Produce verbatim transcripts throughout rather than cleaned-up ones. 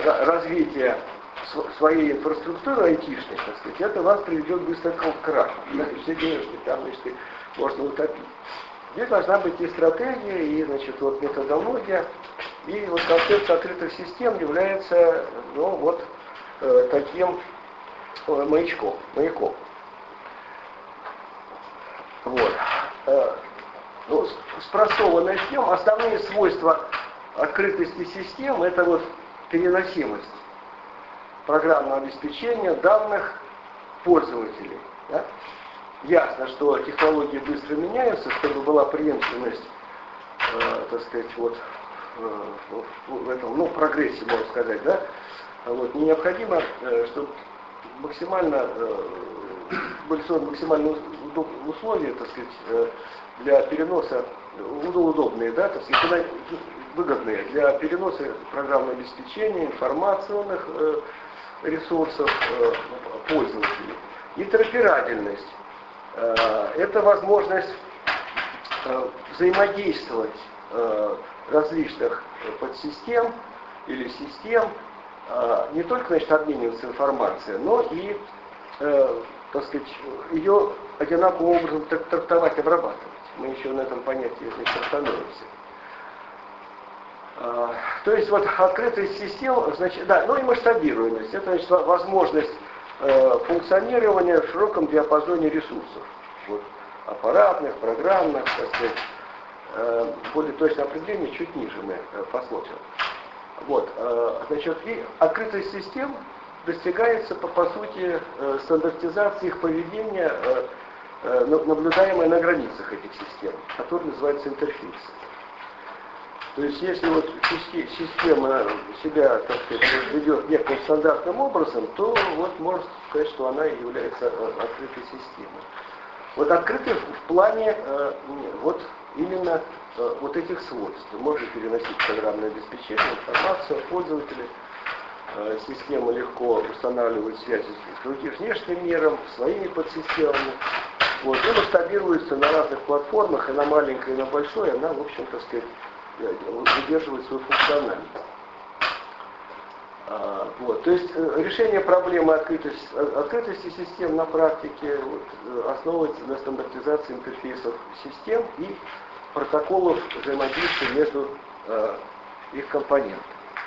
развития своей инфраструктуры айтишной, так сказать, это вас приведет быстро к краху. Все денежки там, значит, можно утопить. Здесь должна быть и стратегия, и, значит, вот методология, и вот концепция открытых систем является, ну, вот э, таким э, маячком, маяком. Вот. Э, ну, спросованная система, основные свойства открытости систем — это вот переносимость программного обеспечения данных пользователей. Да? Ясно, что технологии быстро меняются, чтобы была преемственность, э, так сказать, вот э, в этом, ну, прогрессе, можно сказать, да. Вот, необходимо, э, чтобы максимально э, были созданы максимально условия, так сказать, э, для переноса, удобные, да, так сказать, выгодные для переноса программного обеспечения, информационных э, ресурсов э, пользователей. Интероперабельность. Это возможность взаимодействовать различных подсистем или систем, не только, значит, обмениваться информацией, но и, так сказать, ее одинаковым образом трактовать, обрабатывать. Мы еще на этом понятии, значит, остановимся. То есть вот открытость систем, значит, да, ну и масштабируемость. Это, значит, возможность функционирования в широком диапазоне ресурсов. Вот, аппаратных, программных, так сказать. Более точное определение чуть ниже мы посмотрим. Вот, значит, и открытость систем достигается, по, по сути, стандартизации их поведения, наблюдаемой на границах этих систем, которые называются интерфейсы. То есть, если вот система себя, так сказать, ведет неким стандартным образом, то вот можно сказать, что она является открытой системой. Вот открытой в плане э, вот именно э, вот этих свойств. Можно переносить программное обеспечение, информацию от пользователей. Э, система легко устанавливает связи с другим внешним миром, своими подсистемами. Вот, и масштабируется на разных платформах, и на маленькой, и на большой, она, в общем, так сказать, удерживает свою функциональность. А, вот, то есть решение проблемы открытости, открытости систем на практике вот, основывается на стандартизации интерфейсов систем и протоколов взаимодействия между э, их компонентами.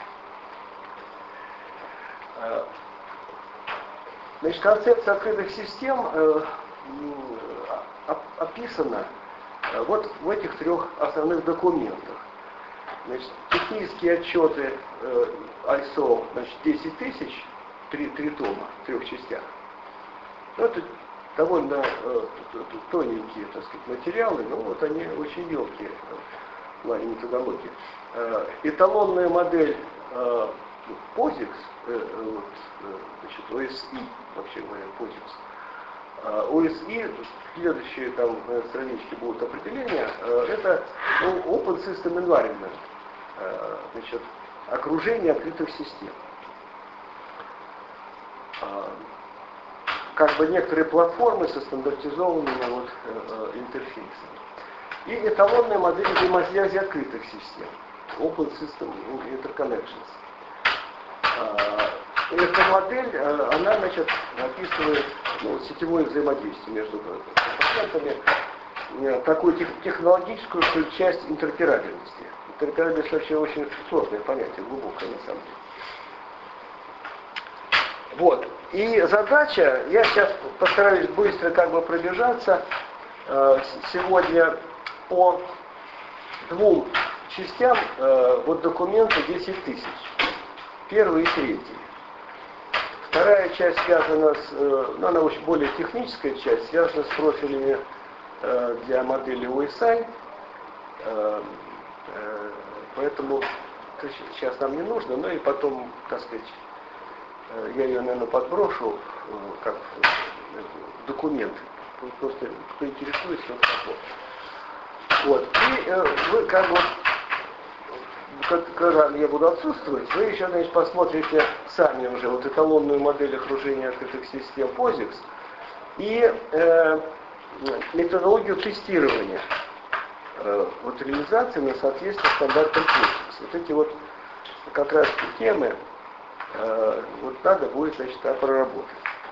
Э, значит, концепция открытых систем э, э, описана э, вот в этих трех основных документах. Значит, технические отчеты э, ай эс о, значит, десять тысяч, три, три тома в трех частях. Ну, это довольно э, тоненькие, так сказать, материалы, но вот они очень емкие в плане методологии. Э, эталонная модель э, позикс, э, э, значит, о эс и, вообще говоря, позикс. о эс и, следующие там странички будут определения, э, это ну, Open System Environment. Значит, окружение открытых систем. Как бы некоторые платформы со стандартизованными вот, интерфейсами. И эталонная модель взаимосвязи открытых систем. Open System Interconnections. Эта модель, она, значит, описывает ну, сетевое взаимодействие между компонентами, такую технологическую часть интероперабельности. Интероперабельность вообще очень сложное понятие, глубокое на самом деле. Вот. И задача, я сейчас постараюсь быстро как бы пробежаться э, сегодня по двум частям э, вот документа десять тысяч. Первый и третий. Вторая часть связана с, э, ну, она очень более техническая часть, связана с профилями э, для модели о эс ай. Э, э, поэтому сейчас нам не нужно, но и потом, так сказать, э, я ее, наверное, подброшу э, как э, документ. Просто кто интересуется, вот так вот. Вот. И э, вы как бы, когда я буду отсутствовать, вы еще, значит, посмотрите сами уже вот эталонную модель окружения открытых систем позикс и э, методологию тестирования э, вот реализации на соответствие стандартам позикс. Вот эти вот как раз темы э, вот надо будет, значит, так проработать.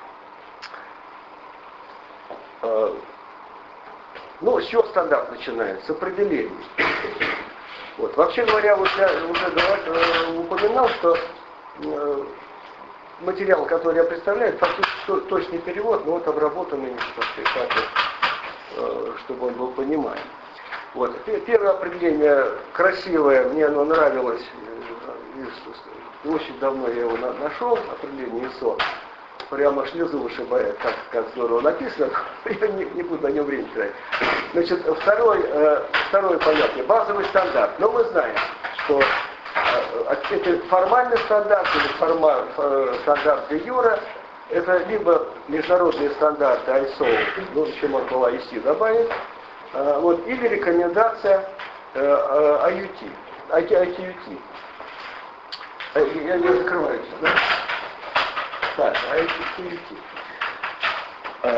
Э, ну, с чего стандарт начинается? С определений. Вот. Вообще говоря, вот я уже э, упоминал, что э, материал, который я представляю, фактически точный перевод, но вот обработанный, так, э, чтобы он был понимаем. Вот. Первое определение красивое, мне оно нравилось, и очень давно я его на, нашел, определение ИСО. Прямо слезу вышибает, как, как здорово написано, я не, не буду на нем время тратить. Значит, второй, э, второе понятие, базовый стандарт. Но мы знаем, что э, это формальный стандарт или форма, э, стандарт де юре, это либо международные стандарты ай эс о, ну, еще можно было ай си добавить, э, вот, или рекомендация э, э, ай ю ти, ай ти ю ти. Я не закрываюсь, да? Так, ай ти ю ти.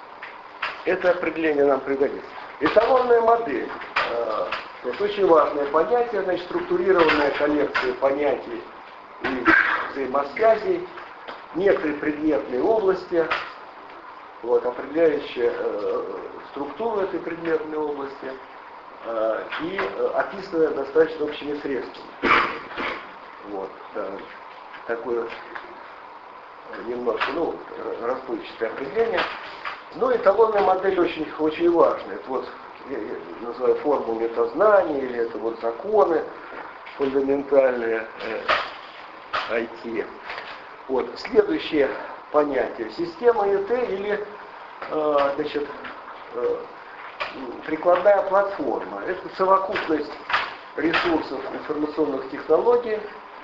Это определение нам пригодится. Эталонная модель. Это очень важное понятие, значит, структурированная коллекция понятий и взаимосвязей, некоторые предметные области, вот, определяющие э, структуру этой предметной области э, и э, описанная достаточно общими средствами. Вот, да, такое немножко, ну, расплывчатое определение. Но эталонная модель очень, очень важная. Это вот, я, я называю форму метазнания, или это вот законы фундаментальные э, ай ти. Вот, следующее понятие. Система ай ти или, э, значит, э, прикладная платформа. Это совокупность ресурсов информационных технологий,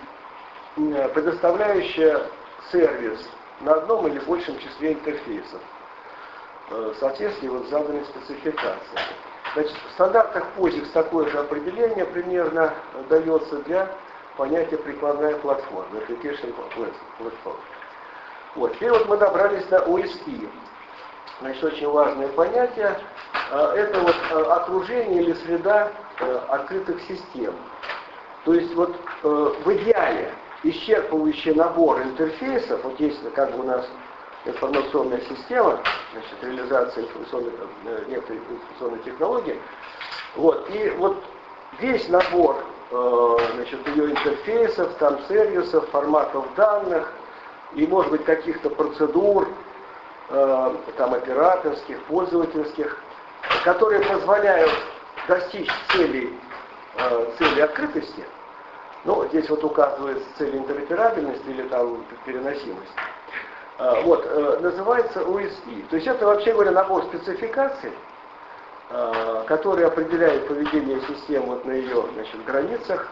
предоставляющая сервис на одном или большем числе интерфейсов в соответствии вот с заданной спецификацией. Значит, в стандартах позикс такое же определение примерно дается для понятия прикладная платформа, application platform. Вот. Теперь вот мы добрались до о эс пи. Значит, очень важное понятие. Это вот окружение или среда открытых систем. То есть вот в идеале исчерпывающий набор интерфейсов, вот есть как бы у нас информационная система, значит, реализация информационной, некоторых информационных технологий, вот, и вот весь набор, значит, ее интерфейсов, там сервисов, форматов данных, и, может быть, каких-то процедур, там, операторских, пользовательских, которые позволяют достичь целей, цели открытости. Ну, здесь вот указывается цель интероперабельности или там переносимость. А, вот, э, называется о эс пи. То есть это, вообще говоря, набор спецификаций, э, который определяет поведение системы вот на ее, значит, границах.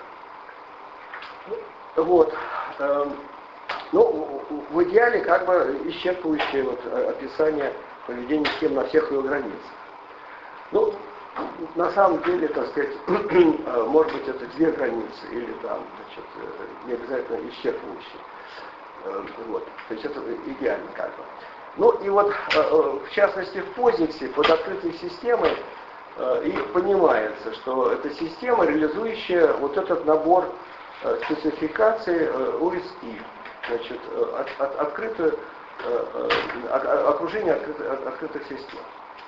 Вот. Э, ну, в идеале как бы исчерпывающее вот описание поведения системы на всех ее границах. Ну, на самом деле, так сказать, может быть, это две границы, или там, значит, не обязательно исчерпывающие. Вот. То есть это идеально как бы. Ну и вот, в частности, в позиксе под открытой системой и понимается, что это система, реализующая вот этот набор спецификаций о эс пи. Значит, от, от, открытое, окружение открытых, открытых систем.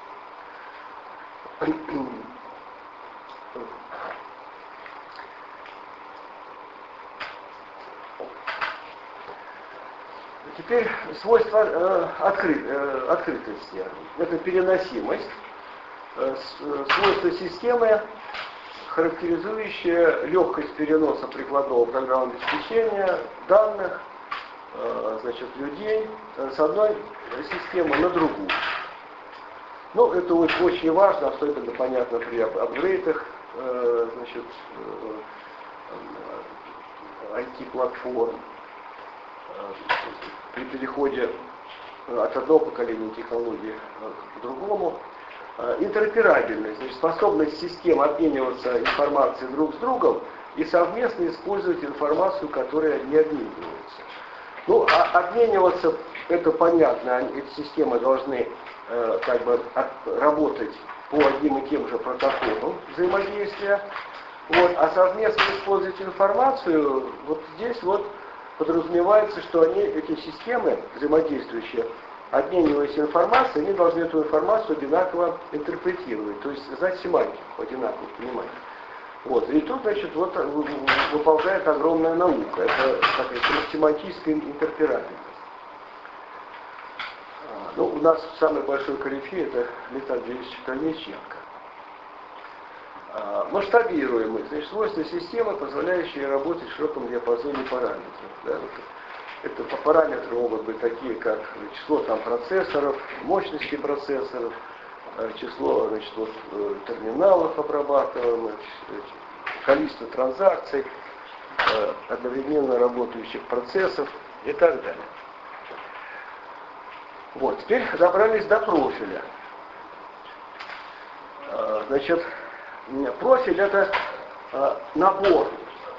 Теперь свойства э, откры, э, открытости. Это переносимость, э, свойства системы, характеризующие легкость переноса прикладного программного обеспечения данных, э, значит, людей э, с одной системы на другую. Ну, это очень важно, особенно понятно при апгрейдах, э, значит, э, ай ти-платформ, э, при переходе от одного поколения технологий к другому. Э, интероперабельность, значит, способность систем обмениваться информацией друг с другом и совместно использовать информацию, которая не обменивается. Ну, а обмениваться, это понятно, эти системы должны э, как бы от, работать по одним и тем же протоколам взаимодействия, вот, а совместно использовать информацию, вот здесь вот подразумевается, что они, эти системы взаимодействующие, обмениваясь информацией, они должны эту информацию одинаково интерпретировать, то есть знать семантику, одинаково понимать. Вот. И тут, значит, вот выползает огромная наука. Это такая семантическая интерперабельность. Ну, у нас самый большой корифей — это Лейтенант Колесниченко. Масштабируемые, значит, свойства системы, позволяющие работать в широком диапазоне параметров. Да? Это параметры могут быть такие, как число там процессоров, мощности процессоров, число, значит, вот, терминалов обрабатываемых, количество транзакций, одновременно работающих процессов и так далее. Вот, теперь добрались до профиля. Значит, профиль — это набор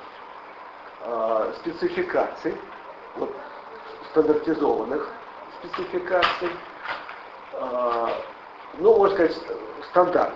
спецификаций, вот, стандартизованных спецификаций, ну, можно сказать, стандартных,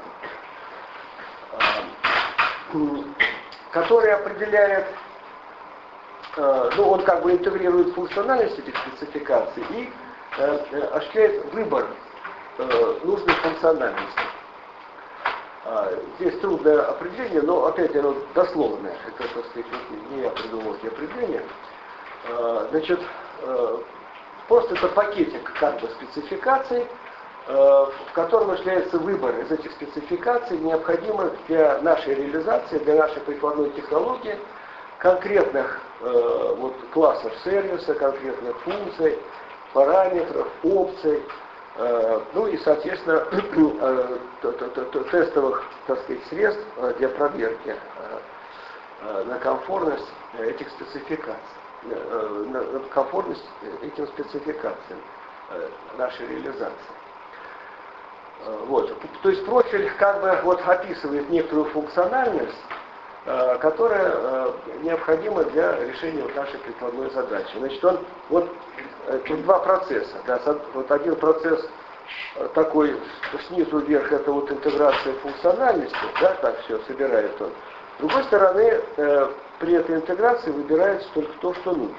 который определяет, ну, он как бы интегрирует функциональность этих спецификаций и осуществляет выбор нужной функциональности. Здесь трудное определение, но опять оно дословное. Это, так сказать, не я придумал эти определения. Значит, просто это пакетик как бы спецификаций, в котором осуществляется выбор из этих спецификаций, необходимых для нашей реализации, для нашей прикладной технологии, конкретных э, вот, классов сервиса, конкретных функций, параметров, опций, э, ну и, соответственно, э, тестовых, так сказать, средств для проверки э, на конформность этих спецификаций, э, на конформность этим спецификациям э, нашей реализации. Вот. То есть профиль как бы вот описывает некоторую функциональность, э, которая э, необходима для решения вот нашей прикладной задачи. Значит, он вот э, тут два процесса. Да, вот один процесс э, такой снизу вверх, это вот интеграция функциональности, да, так все собирает он. С другой стороны, э, при этой интеграции выбирается только то, что нужно.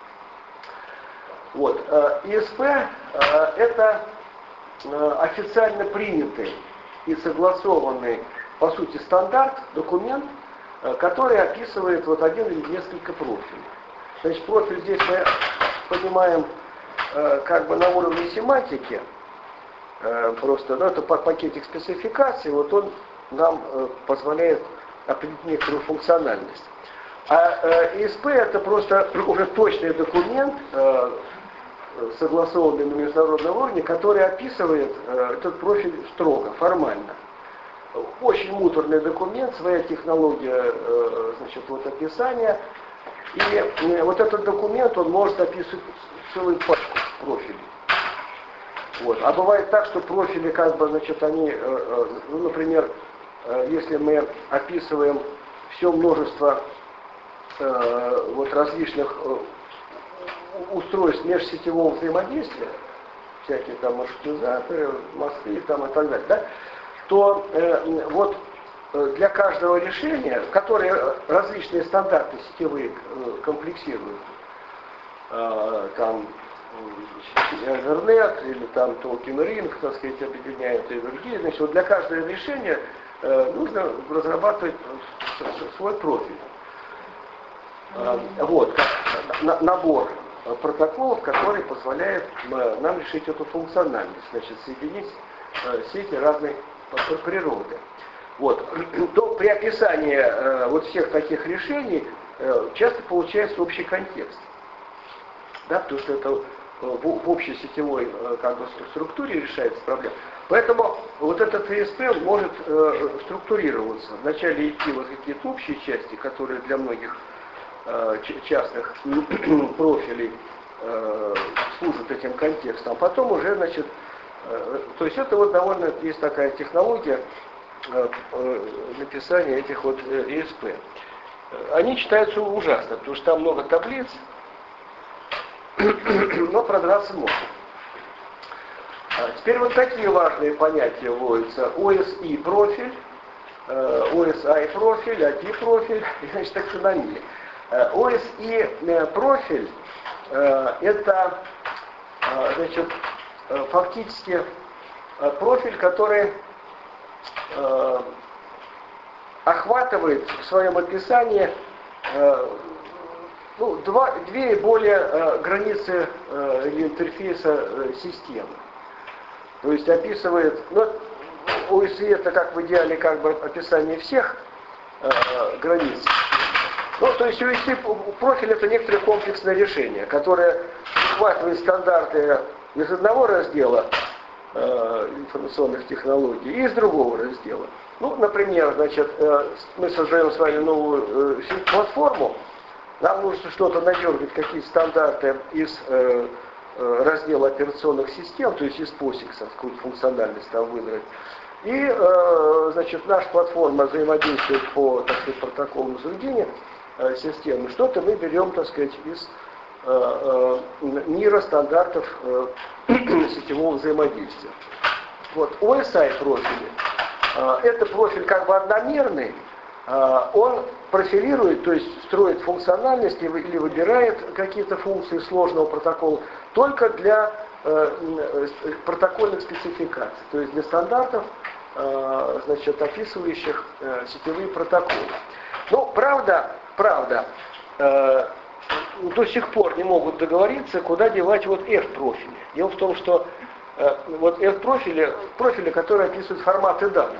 Вот. Э, и эс пи э, это официально принятый и согласованный, по сути, стандарт, документ, который описывает вот один или несколько профилей. Значит, профиль здесь мы понимаем как бы на уровне семантики, просто, ну, это пакетик спецификаций, вот он нам позволяет определить некоторую функциональность. А и эс пи это просто уже точный документ, согласованный на международном уровне, который описывает э, этот профиль строго, формально. Очень муторный документ, своя технология, э, значит, вот описания. И э, вот этот документ, он может описывать целую пачку профилей. Вот. А бывает так, что профили, как бы, значит, они, э, э, ну, например, э, если мы описываем все множество э, вот различных э, устройств межсетевого взаимодействия, всякие там маршрутизаторы, мосты там и так далее, да, то э, вот для каждого решения, которые различные стандарты сетевые э, комплексируют, э, там Ethernet или там Token Ring, так сказать, объединяют и другие, значит, вот для каждого решения э, нужно разрабатывать свой профиль. Э, вот, как на, набор протоколов, который позволяет нам решить эту функциональность, значит, соединить э, сети разной природы. Вот. То при описании э, вот всех таких решений э, часто получается общий контекст. Да, потому что это в, в общей сетевой э, как бы, структуре решается проблема. Поэтому вот этот и эс пи может э, структурироваться. Вначале идти вот какие-то общие части, которые для многих частных профилей э, служат этим контекстом, а потом уже, значит, э, то есть это вот довольно есть такая технология э, э, написания этих вот э, и эс пи. Они читаются ужасно, потому что там много таблиц, но продраться можно. А теперь вот такие важные понятия вводятся: о эс и профиль, э, о эс ай профиль, эй ти профиль и, значит, таксономия. о эс и профиль это, значит, фактически профиль, который охватывает в своем описании ну, два, две и более э, границы э, интерфейса э, системы. То есть описывает, ну, о эс и это как в идеале как бы описание всех э, границ. Ну, то есть о эс и профиль это некоторое комплексное решение, которое охватывает стандарты из одного раздела э, информационных технологий и из другого раздела. Ну, например, значит, э, мы создаем с вами новую э, платформу. Нам нужно что-то надергать, какие-то стандарты из э, э, раздела операционных систем, то есть из посикса, какую-то функциональность там выдрать. И, э, значит, наша платформа взаимодействует по, так сказать, протоколу заведения э, системы. Что-то мы берем, так сказать, из э, э, мира стандартов э, сетевого взаимодействия. Вот, о эс ай профили. Э, это профиль как бы одномерный. Он профилирует, то есть строит функциональность или выбирает какие-то функции сложного протокола только для э, протокольных спецификаций, то есть для стандартов, э, значит, описывающих э, сетевые протоколы. Но правда, правда, э, до сих пор не могут договориться, куда девать вот F-профили. Дело в том, что э, вот F-профили, профили, которые описывают форматы данных.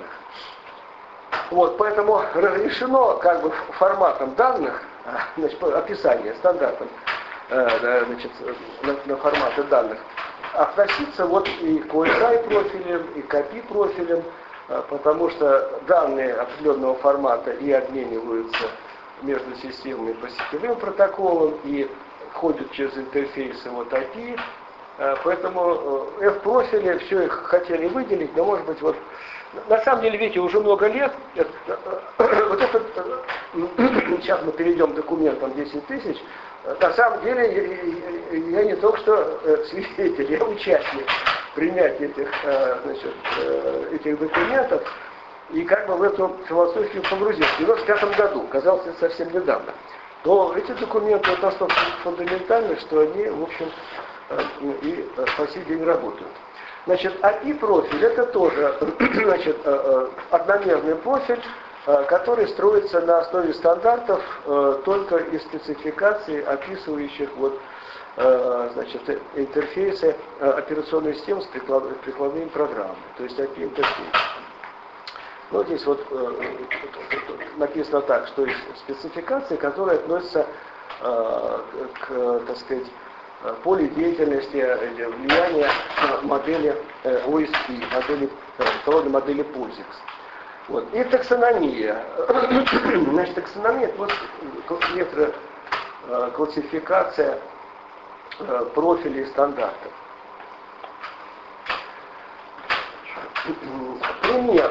Вот, поэтому разрешено как бы форматом данных, значит, описание стандартом э, значит, на, на форматы данных, относиться вот и к о эс ай профилям, и к эй пи ай профилям, э, потому что данные определенного формата и обмениваются между системами по сетевым протоколам и ходят через интерфейсы вот эй пи ай. Э, поэтому э, F-профили, все их хотели выделить, но может быть вот на самом деле, видите, уже много лет, вот этот, сейчас мы перейдем к документам десять тысяч, на самом деле я не только что свидетель, я участник принятия этих, значит, этих документов, и как бы в эту философию погрузился. В девяносто пятом году, казалось, это совсем недавно. Но эти документы вот настолько фундаментальны, что они, в общем, и по сей день работают. Значит, эй пи ай профиль это тоже, значит, одномерный профиль, который строится на основе стандартов только из спецификаций, описывающих вот, значит, интерфейсы операционной системы с прикладными программами, то есть эй пи ай интерфейс. Ну, здесь вот написано так, что есть спецификации, которые относятся к, так сказать, поле деятельности, влияния модели о эс пи, модели, модели позикс. Вот. И таксономия. Значит, таксономия это вот некоторая классификация профилей стандартов. Пример.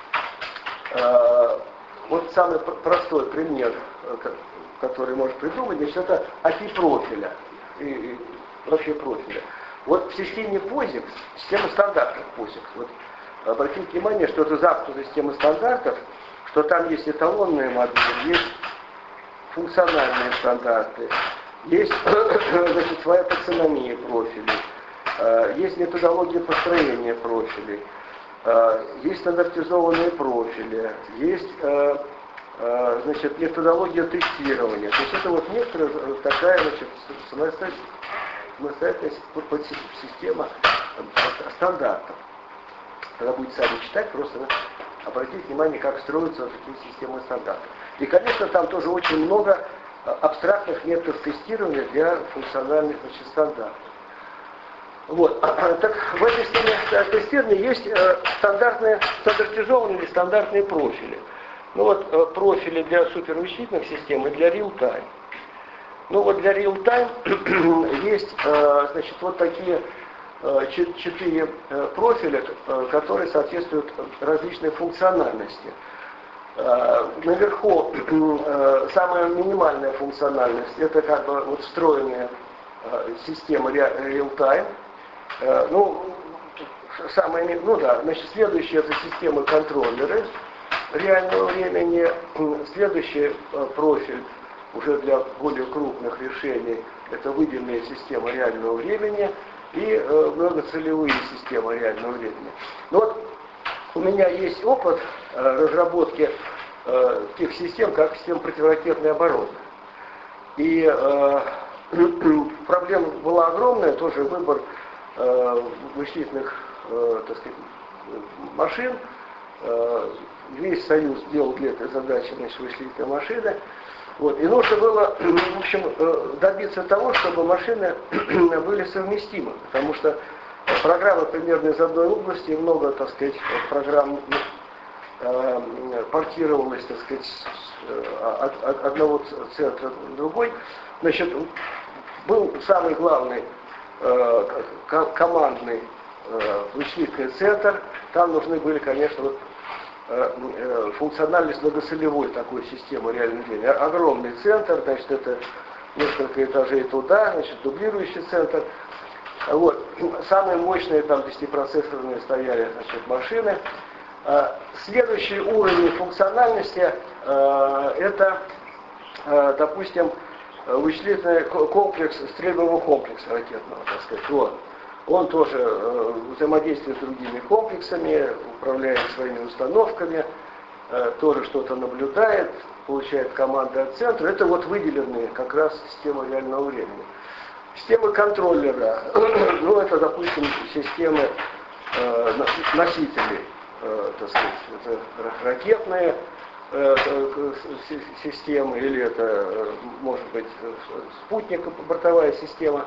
Вот самый простой пример, который можно придумать, значит, это эй пи ай профиля. И, и вообще профиля. Вот в системе позикс, система стандартов позикс, вот обратите внимание, что это замкнутая система стандартов, что там есть эталонные модели, есть функциональные стандарты, есть, значит, своя таксономия профилей, есть методология построения профилей, есть стандартизованные профили, есть, значит, методология тестирования. То есть это вот некоторая такая, значит, самостоятельная система стандартов. Когда будете сами читать, просто обратите внимание, как строятся такие системы стандартов. И, конечно, там тоже очень много абстрактных методов тестирования для функциональных, значит, стандартов. Вот. Так в этой системе тестирования есть стандартные, стандартизованные или стандартные профили. Ну вот профили для супервычислительных систем и для real-time. Ну вот для real-time есть, значит, вот такие четыре профиля, которые соответствуют различной функциональности. Наверху самая минимальная функциональность, это как бы вот встроенная система real-time. Ну, самое, ну да, значит, следующая это системы контроллеры реального времени. Следующий профиль уже для более крупных решений это выделенная система реального времени и э, многоцелевые системы реального времени. Но вот у меня есть опыт э, разработки э, тех систем, как система противоракетной обороны. И э, проблема была огромная, тоже выбор э, вычислительных э, так сказать, машин. Э, весь Союз делал для этой задачи, значит, вычислительные машины. Вот. И нужно было, в общем, добиться того, чтобы машины были совместимы, потому что программы примерно из одной области, много, так сказать, программ э, портировалось, так сказать, от, от одного центра в другой. Значит, был самый главный э, командный э, вычислительный центр, там нужны были, конечно, вот, функциональность многоцелевой такой системы реального времени. Огромный центр, значит, это несколько этажей туда, значит, дублирующий центр. Вот. Самые мощные там десятипроцессорные стояли, значит, машины. Следующий уровень функциональности это, допустим, вычислительный комплекс, стрельбового комплекса ракетного, так сказать. Вот. Он тоже э, взаимодействует с другими комплексами, управляет своими установками, э, тоже что-то наблюдает, получает команды от центра. Это вот выделенные как раз системы реального времени. Системы контроллера, ну это, допустим, системы э, носителей, э, так сказать, это ракетные э, системы, или это, э, может быть, спутниковая бортовая система.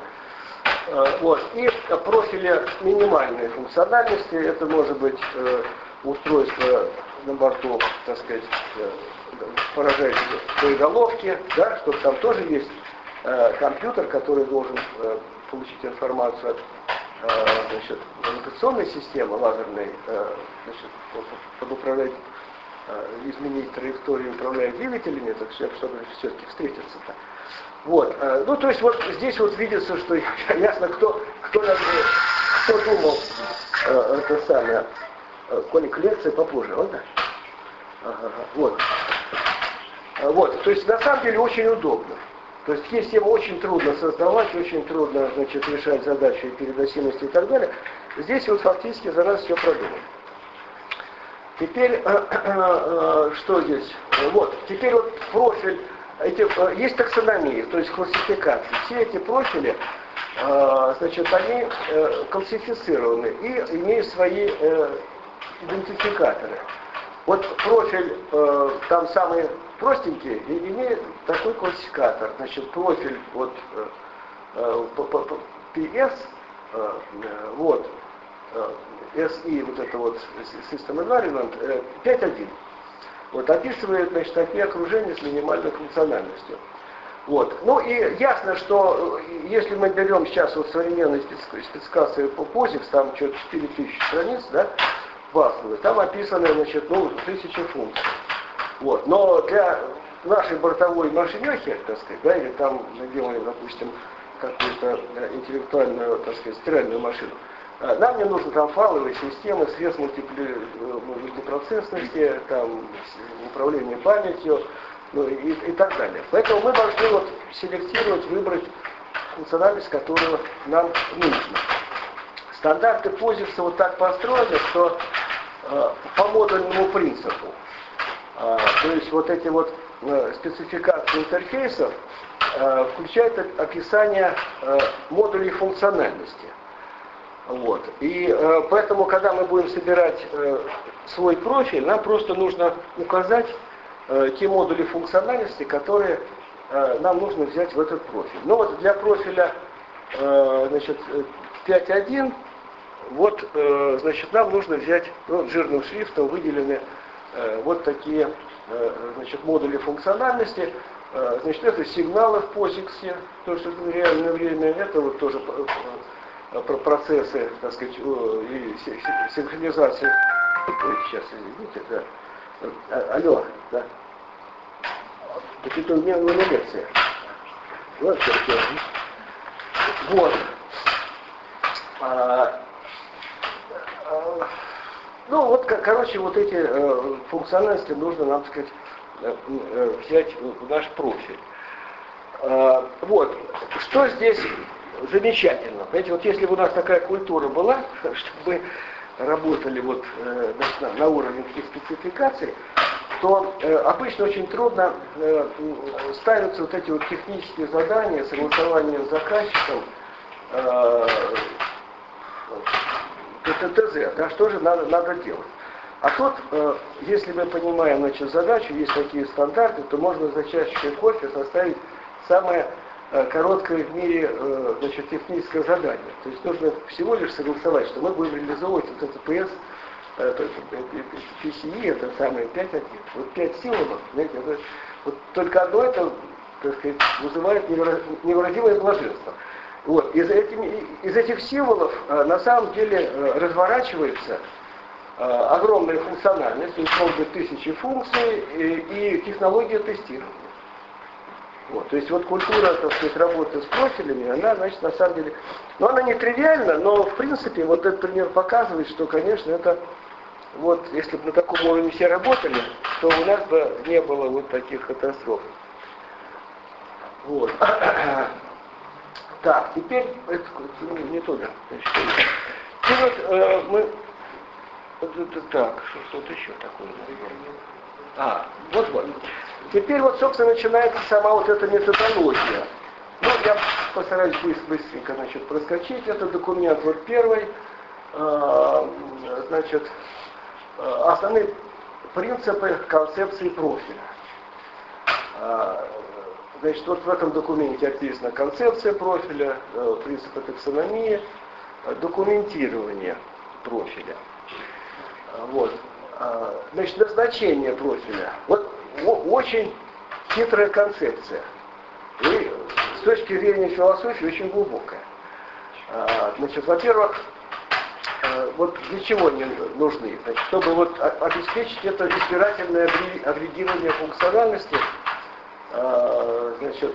Вот. И профили минимальной функциональности, это может быть э, устройство на борту, так сказать, э, поражающей боеголовки, да, чтобы там тоже есть э, компьютер, который должен э, получить информацию от э, значит, локационной системы лазерной, э, значит, подуправлять, э, изменить траекторию, управлять двигателями, так что, чтобы все-таки встретиться-то. Вот, ну то есть вот здесь вот видится, что ясно, кто, кто, кто думал э, это самое, э, Коля, к лекции попозже, ладно? Ага, вот. Вот, то есть на самом деле очень удобно. То есть систему очень трудно создавать, очень трудно, значит, решать задачи переносимости и так далее. Здесь вот фактически за нас все продумано. Теперь, э, э, э, что здесь? Вот, теперь вот профиль. Эти, есть таксономия, то есть классификация. Все эти профили, э, значит, они э, классифицированы и имеют свои э, идентификаторы. Вот профиль, э, там самый простенький, имеет такой классификатор. Значит, профиль вот э, пи эс, э, вот, э, эс и, вот это вот System Environment, э, пять точка один. Вот, описывает, значит, такие окружения с минимальной функциональностью. Вот. Ну и ясно, что если мы берем сейчас вот современные спецификации по позикс, там что-то четыре тысячи страниц, да, базовые, там описаны, значит, ну, тысячи функций. Вот. Но для нашей бортовой машинехи, так сказать, да, или там мы делаем, допустим, какую-то интеллектуальную, так сказать, стиральную машину, нам не нужны там файловые системы, средств мультипли... мультипроцессности, там, управление памятью, ну, и, и так далее. Поэтому мы должны вот селектировать, выбрать функциональность, которую нам нужно. Стандарты позикса вот так построены, что э, по модульному принципу. Э, то есть вот эти вот э, спецификации интерфейсов э, включают описание э, модулей функциональности. Вот. И э, поэтому, когда мы будем собирать э, свой профиль, нам просто нужно указать э, те модули функциональности, которые э, нам нужно взять в этот профиль. Ну вот для профиля э, значит, пять точка один, вот, э, значит, нам нужно взять, ну, жирным шрифтом выделены э, вот такие э, значит, модули функциональности. Э, значит, это сигналы в позиксе, то, что это реальное время, это вот тоже э, процессы, так сказать, и синхронизации. Ой, сейчас, извините, да. А, алло, да. Так это у меня на лекция. Вот, вот. А, а, ну вот, короче, вот эти э, функциональности нужно, нам сказать, э, э, взять в наш профиль. Вот, что здесь замечательно. Знаете, вот если бы у нас такая культура была, чтобы мы работали вот, значит, на уровне таких спецификаций, то э, обычно очень трудно э, ставятся вот эти вот технические задания, согласование с заказчиком, э, ТЗ, да, что же надо, надо делать. А тут, э, если мы понимаем, значит, задачу, есть такие стандарты, то можно за чашечкой кофе составить самое э, короткое в мире э, значит, техническое задание. То есть нужно всего лишь согласовать, что мы будем реализовывать вот это ПС, пи си и, это самое пять один. Вот пять символов, знаете, это, вот только одно это, так сказать, вызывает невыразимое блаженство. Вот. Из, этими, из этих символов э, на самом деле э, разворачивается э, огромная функциональность, то есть много тысячи функций и, и технология тестирования. Вот. То есть вот культура, так сказать, работы с профилями, она, значит, на самом деле, ну она не тривиальна, но в принципе вот этот пример показывает, что, конечно, это вот, если бы на таком уровне все работали, то у нас бы не было вот таких катастроф. Вот. Так, теперь, это, не туда. Значит, и вот э, мы, так, что-то еще такое, наверное. А, вот вот. Теперь вот, собственно, начинается сама вот эта методология. Ну, я постараюсь быстренько, значит, проскочить этот документ. Вот первый, э, значит, основные принципы концепции профиля. Значит, вот в этом документе описана концепция профиля, принципы таксономии, документирование профиля. Вот. Значит, назначение профиля. Вот очень хитрая концепция. И с точки зрения философии очень глубокая. Значит, во-первых, вот для чего они нужны? Значит, чтобы вот обеспечить это избирательное агрегирование функциональности, значит,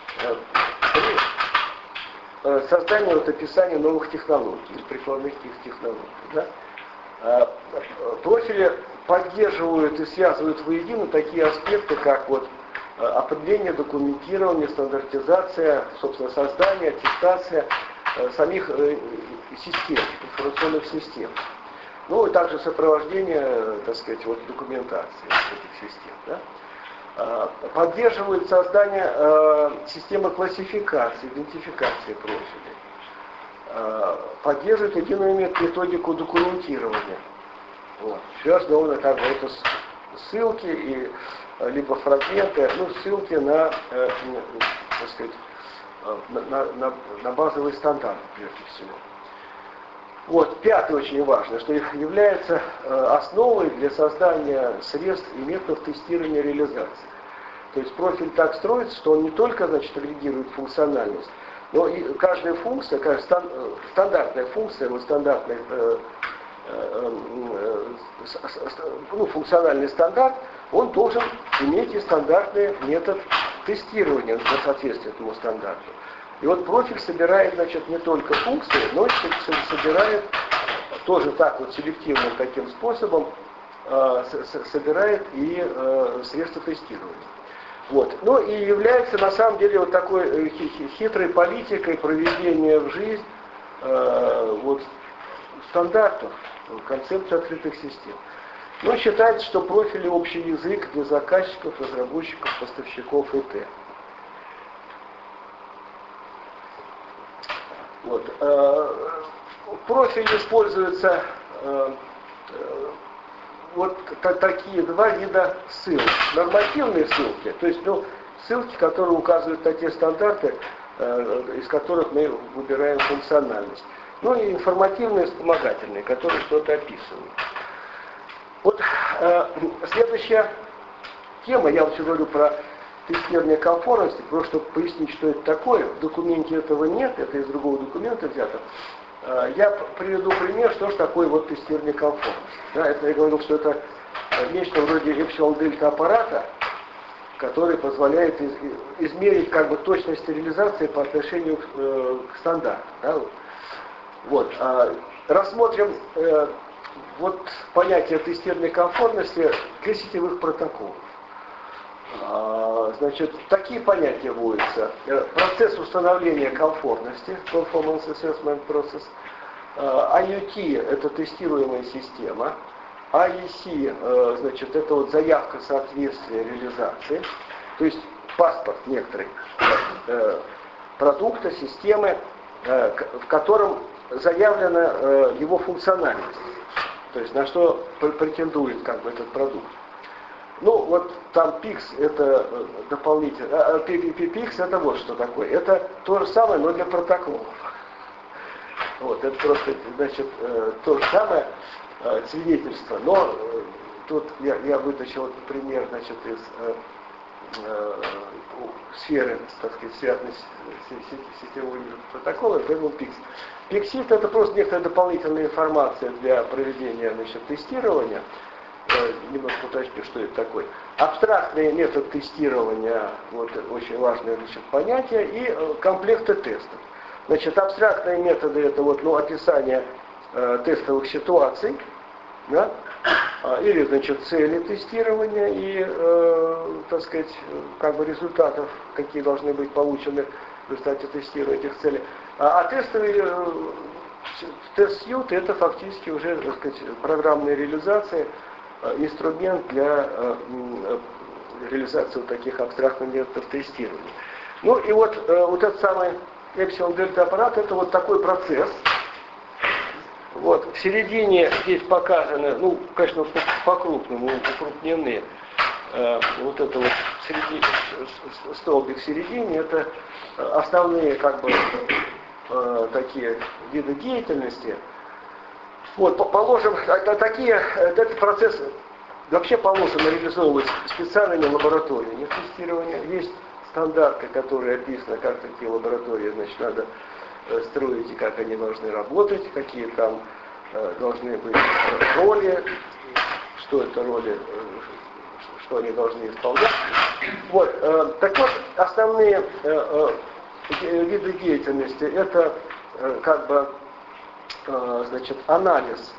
при создании вот описания новых технологий, прикладных технологий. Да? Профили поддерживают и связывают воедино такие аспекты, как вот определение, документирование, стандартизация, собственно, создание, аттестация самих систем, информационных систем. Ну и также сопровождение, так сказать, вот, документации этих систем. Да? Поддерживают создание э, системы классификации, идентификации профилей. Э, поддерживают единую методику документирования. Вот. Все основано как бы это ссылки и либо фрагменты, ну ссылки на, э, так сказать, На, на, на базовый стандарт, прежде всего. Вот, пятое очень важно, что является э, основой для создания средств и методов тестирования и реализации. То есть профиль так строится, что он не только, значит, агрегирует функциональность, но и каждая функция, каждая стан, стандартная функция, вот стандартный э, э, э, ну, функциональный стандарт, он должен иметь и стандартный метод тестирования на соответствие этому стандарту. И вот профиль собирает, значит, не только функции, но и собирает тоже так вот селективным таким способом э, собирает и э, средства тестирования. Вот. Ну и является на самом деле вот такой хитрой политикой проведения в жизнь э, вот, стандартов, концепции открытых систем. Но считается, что профили общий язык для заказчиков, разработчиков, поставщиков и т. Вот. Профиль используется вот такие два вида ссылок. Нормативные ссылки, то есть ну, ссылки, которые указывают на те стандарты, из которых мы выбираем функциональность. Ну и информативные, вспомогательные, которые что-то описывают. Вот э, следующая тема, я вообще говорю про тестирование конформности, просто чтобы пояснить, что это такое. В документе этого нет, это из другого документа взято. Э, я приведу пример, что же такое вот тестирование конформности. Да, это я говорил, что это нечто вроде эпсилон-дельта аппарата, который позволяет из, измерить как бы точность реализации по отношению к, э, к стандарту. Да, вот. Вот, э, рассмотрим э, вот понятие тестирования конформности для сетевых протоколов. Значит, такие понятия вводятся. Процесс установления конформности, Conformance Assessment Process. ай ю ти – это тестируемая система. ай и си, значит, это вот заявка соответствия реализации. То есть паспорт некоторый продукта, системы, в котором заявлена его функциональность. То есть на что претендует как бы этот продукт. Ну, вот там пикс это дополнительно, а пикс это вот что такое. Это то же самое, но для протоколов. Вот, это просто, значит, то же самое свидетельство. Но тут я, я вытащил пример, значит, из э, э, сферы, так сказать, связанной с сетевыми протоколами, поэтому пикс. Пиксит это просто некоторая дополнительная информация для проведения, значит, тестирования. Немножко уточню, что это такое. Абстрактный метод тестирования, вот очень важное, значит, понятие, и комплекты тестов. Значит, абстрактные методы это вот, ну, описание э, тестовых ситуаций, да, или, значит, цели тестирования и, э, так сказать, как бы результатов, какие должны быть получены в результате тестирования этих целей. А, а тестовый э, тест-сьют это фактически уже, так сказать, программная реализация, инструмент для э, реализации вот таких абстрактных методов тестирования. Ну и вот, э, вот этот самый эпсилон дельта аппарат, это вот такой процесс. Вот, в середине здесь показаны, ну, конечно, по-крупному укрупнены, э, вот это вот среди, столбик в середине, это основные, как бы, э, такие виды деятельности. Вот, положим, такие, этот процесс вообще положено реализовывать специальными лабораториями тестирования. Есть стандарты, которые описаны, как такие лаборатории, значит, надо строить и как они должны работать, какие там э, должны быть роли, что это роли, что они должны исполнять. Вот, э, так вот, основные э, э, виды деятельности, это э, как бы значит, анализ,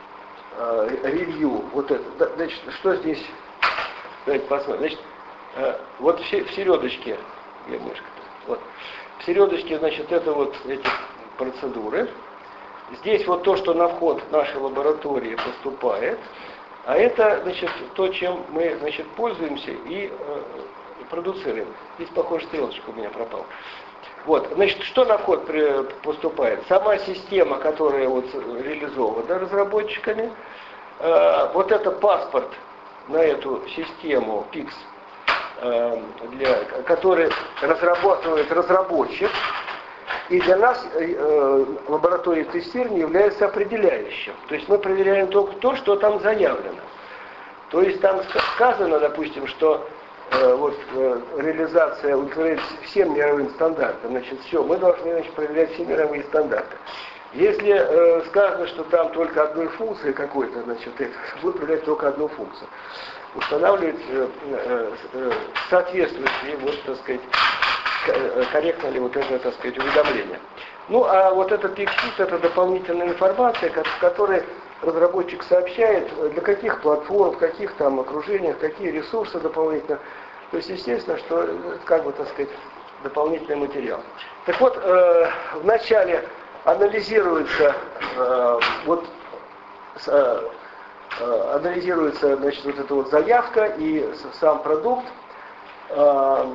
ревью, вот это. Значит, что здесь? Давайте посмотрим. Значит, вот в середочке, вот, в середочке, значит, это вот эти процедуры. Здесь вот то, что на вход в нашей лаборатории поступает, а это, значит, то, чем мы, значит, пользуемся и э, продуцируем. Здесь, похоже, стрелочка у меня пропала. Вот, значит, что на вход поступает? Сама система, которая вот реализована разработчиками, э, вот это паспорт на эту систему пикс, э, для, который разрабатывает разработчик, и для нас э, лаборатория тестирования является определяющим. То есть мы проверяем только то, что там заявлено. То есть там сказано, допустим, что вот э, реализация удовлетворяет всем мировым стандартам, значит, все, мы должны, значит, проверять все мировые стандарты. Если э, сказано, что там только одной функции какой-то, значит, это будет проверять только одну функцию. Устанавливать э, э, э, соответствует ли, вот, так сказать, корректно ли вот это, так сказать, уведомление. Ну, а вот этот пиксит, это дополнительная информация, в которой разработчик сообщает, для каких платформ, в каких там окружениях, какие ресурсы дополнительно. То есть, естественно, что это, как бы, так сказать, дополнительный материал. Так вот, э, вначале анализируется, э, вот, э, анализируется, значит, вот эта вот заявка и сам продукт. Э,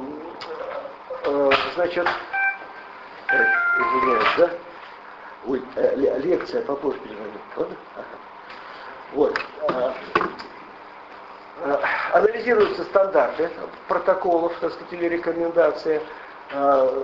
э, значит, э, извиняюсь, да? Ой, э, лекция попозже перезвоню. Ладно? Ага. Вот. Э, э, анализируются стандарты протоколов, так сказать, или рекомендации, э,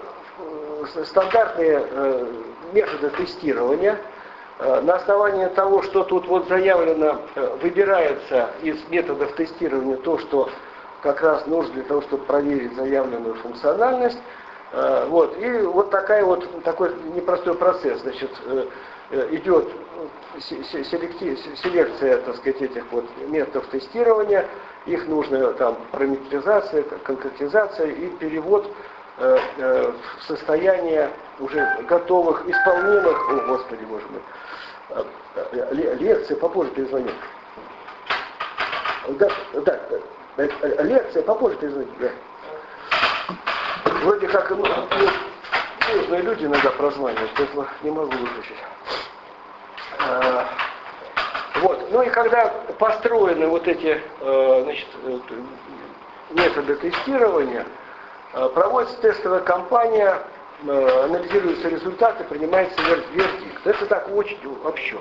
э, стандартные э, методы тестирования. Э, на основании того, что тут вот заявлено, э, выбирается из методов тестирования то, что как раз нужно для того, чтобы проверить заявленную функциональность. Вот, и вот такая вот, такой непростой процесс, значит, идет селекция, так сказать, этих вот методов тестирования, их нужно там параметризация, конкретизация и перевод в состояние уже готовых, исполнимых, о, Господи, Боже мой, лекции, попозже перезвоню. Да, да, лекция, попозже ты знаешь, да. Вроде как ну, нужные люди иногда прозванивают, поэтому не могу выключить. А, вот. Ну и когда построены вот эти значит, методы тестирования, проводится тестовая кампания, анализируются результаты, принимается вердикт. Это так очень общо,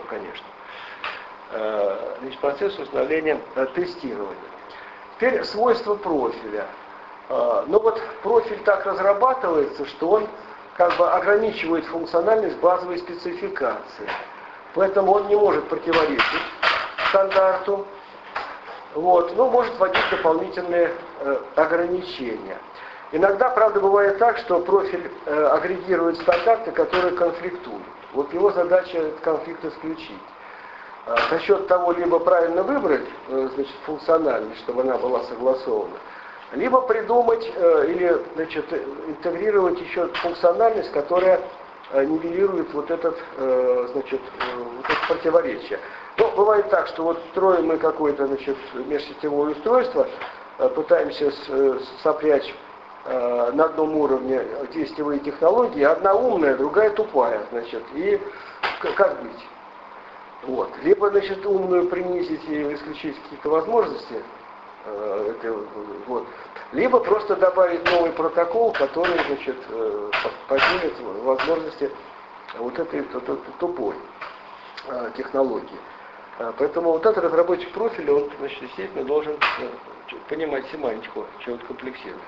конечно. Значит, процесс установления тестирования. Теперь свойства профиля. Но вот профиль так разрабатывается, что он как бы ограничивает функциональность базовой спецификации. Поэтому он не может противоречить стандарту, вот, но может вводить дополнительные э, ограничения. Иногда, правда, бывает так, что профиль э, агрегирует стандарты, которые конфликтуют. Вот его задача этот конфликт исключить. Э, за счет того, либо правильно выбрать э, значит, функциональность, чтобы она была согласована, либо придумать э, или значит, интегрировать еще функциональность, которая э, нивелирует вот, этот, э, значит, э, вот это противоречие. Но бывает так, что вот строим мы какое-то значит, межсетевое устройство, э, пытаемся с, э, сопрячь э, на одном уровне тестовые технологии, одна умная, другая тупая, значит, и как быть? Вот. Либо, значит, умную принизить и исключить какие-то возможности, Это, вот. Либо просто добавить новый протокол, который, значит, поднимет возможности вот этой, вот этой тупой технологии. Поэтому вот этот разработчик профиля, он, значит, естественно, должен понимать семантику чего-то комплексировать.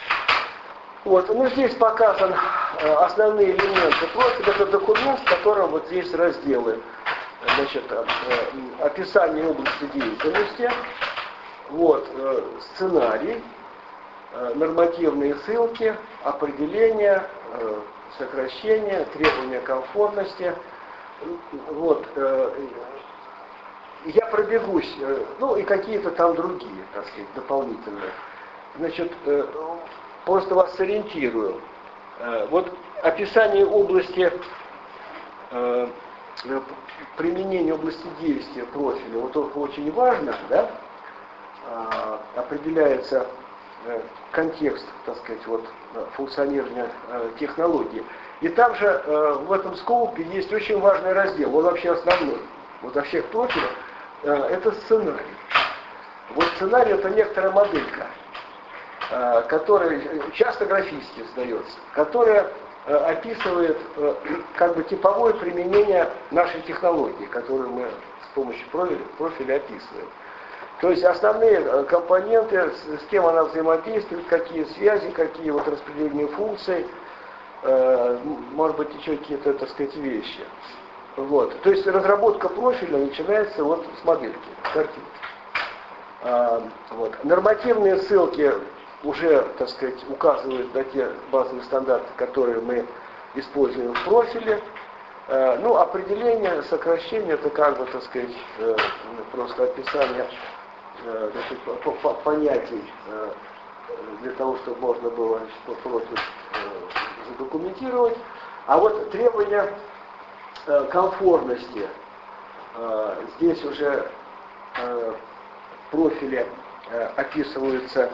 Вот. Ну, здесь показан основные элементы профиля. Это документ, в котором вот здесь разделы. Значит, описание области деятельности. Вот, э, сценарий, э, нормативные ссылки, определения, э, сокращения, требования конформности. Вот, э, я пробегусь, э, ну и какие-то там другие, так сказать, дополнительные. Значит, э, просто вас сориентирую. Э, вот описание области, э, применения области действия профиля, вот это очень важно, да? Определяется контекст, так сказать, вот, функционирования технологии. И там же в этом скоупе есть очень важный раздел, он вообще основной. Вот во всех профилях это сценарий. Вот сценарий это некоторая моделька, которая часто графически сдается, которая описывает как бы типовое применение нашей технологии, которую мы с помощью профиля, профиля описываем. То есть основные компоненты, с кем она взаимодействует, какие связи, какие вот распределения функций, э, может быть еще какие-то, так сказать, вещи. Вот. То есть разработка профиля начинается вот с модельки, картинки. А, вот. Нормативные ссылки уже, так сказать, указывают на те базовые стандарты, которые мы используем в профиле. А, ну, определение, сокращение, это как бы, так сказать, э, просто описание значит, понятий для того, чтобы можно было профиль задокументировать. А вот требования конформности, здесь уже в профиле описываются,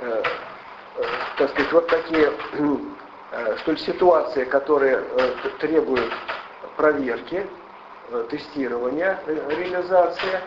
так сказать, вот такие, что ли, ситуации, которые требуют проверки, тестирования, реализации.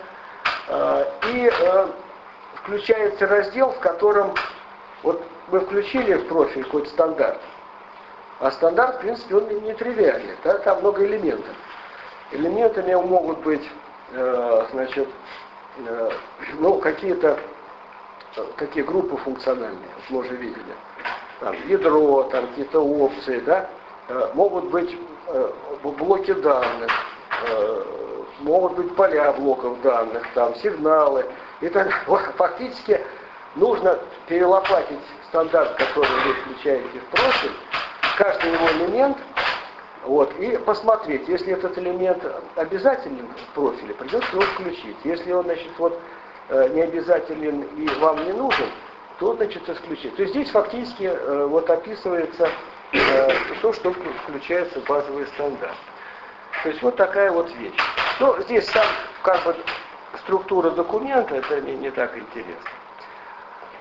И э, включается раздел, в котором вот мы включили в профиль какой-то стандарт. А стандарт, в принципе, он не тривиальный. Да? Там много элементов. Элементами могут быть э, значит, э, ну, какие-то какие группы функциональные, вот мы уже видели. Там, ядро, там какие-то опции, да? э, могут быть э, блоки данных. Э, Могут быть поля блоков данных, там, сигналы. И так, вот, фактически нужно перелопатить стандарт, который вы включаете в профиль, каждый его элемент, вот, и посмотреть, если этот элемент обязателен в профиле, придется его включить. Если он, значит, вот, не обязателен и вам не нужен, то, значит, исключить. То есть здесь фактически вот описывается то, что включается в базовый стандарт. То есть вот такая вот вещь. Ну, здесь сам, как бы, структура документа, это не, не так интересно.